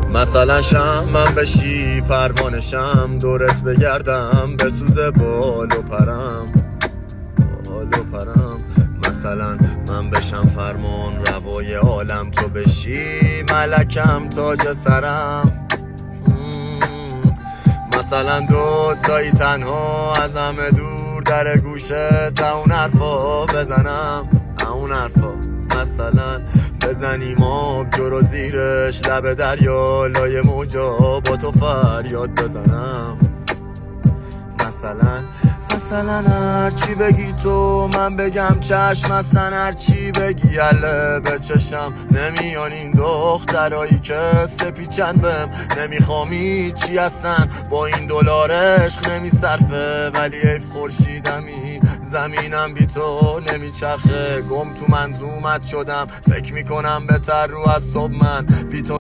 مثلا من بشی پروانشم، دورت بگردم به سوز بال و پرم. مثلا من بشم فرمان روای عالم، تو بشی ملکم تاج سرم. مثلا دو تایی تنها از همه دور در گوشه تا اون حرفا بزنم، اون حرفا مثلا بزنیم آب جرو زیرش لب دریا، لای موجا با تو فریاد بزنم. مثلا هرچی بگی تو من بگم چشم، اصلا هرچی بگی اله به چشم. نمیان این دخترایی که سپیچن بهم، نمیخوام هیچی اصلا با این دلار عشق نمیصرفه. ولی حیف خورشیدمی زمینم بی تو نمیچرخه، گم تو منظومت شدم فکر میکنم بهتر رو از صبح من بی تو